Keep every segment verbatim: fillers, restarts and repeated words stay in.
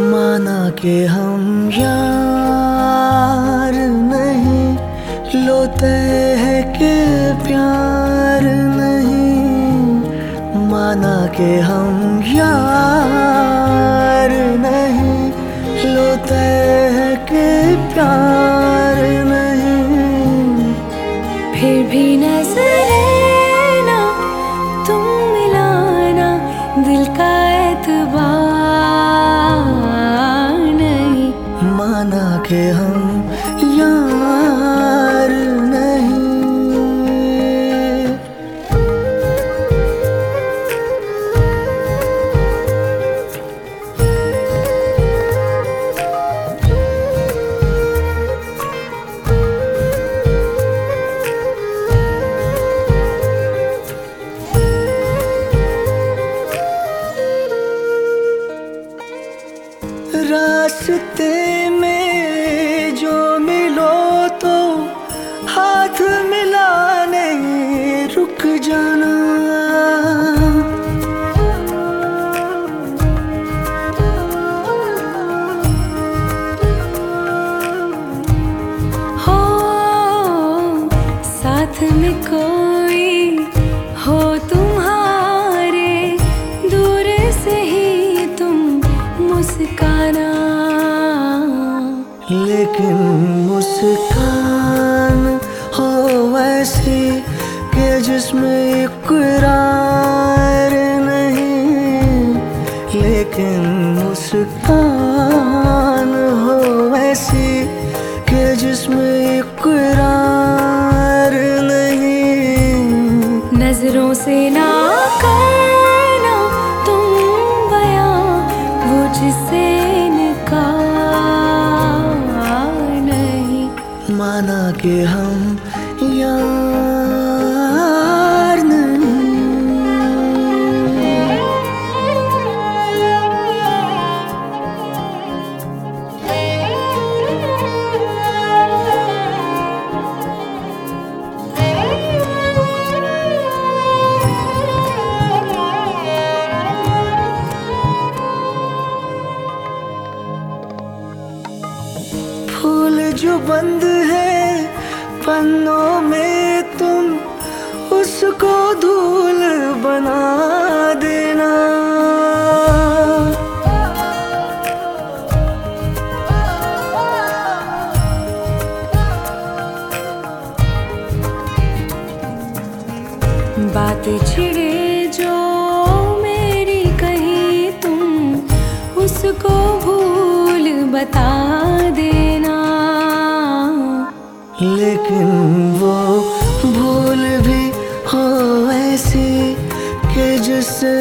माना कि हम यार नहीं, लोते हैं कि प्यार नहीं। माना कि हम यार नहीं, लोते हैं कि प्यार नहीं। फिर भी नजरें ना तुम मिलाना, दिल का एतबार नहीं। माना कि हम यार नहीं। रास्ते में जो मिलो तो हाथ मिलाने रुक जाना। हो साथ में कोई हो तुम्हारे, दूर से ही तुम मुस्काना। लेकिन मुस्कान हो ऐसी कि जिसमें इकरार नहीं। लेकिन मुस्कान हो ऐसी कि जिसमें इकरार नहीं। नजरों से ना करना तुम बयां वो जिससे इनकार नहीं। माना कि हम यार नहीं। फूल जो बंद है पन्नों में, तुम उसको धूल बना देना। बात छिड़े जो मेरी कही, तुम उसको भूल बता देना। लेकिन वो भूल भी हो ऐसी कि जिससे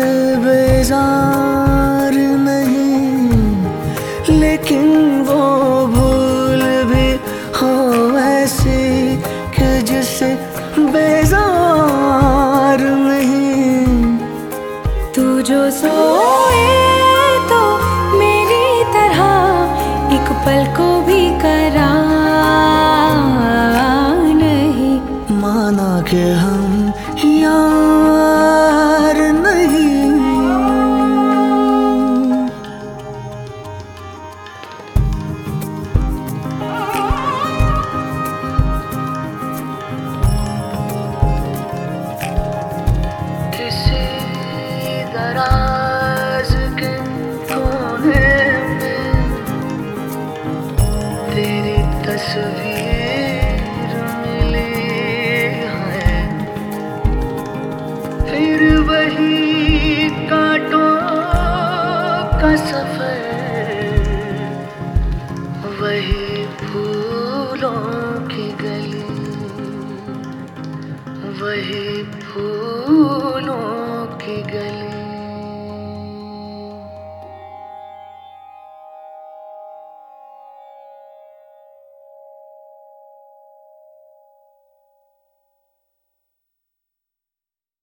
बेजार नहीं। लेकिन वो भूल भी हो ऐसी कि जिससे बेजार नहीं। तू जो सोए तो मेरी तरह एक पल को भी करार नहीं। माना कि हम यार नहीं। किसी दराज के कोने में तेरी तस्वीर मिली है। फिर वही कांटों का सफर, वही फूलों की गली, वही फूलों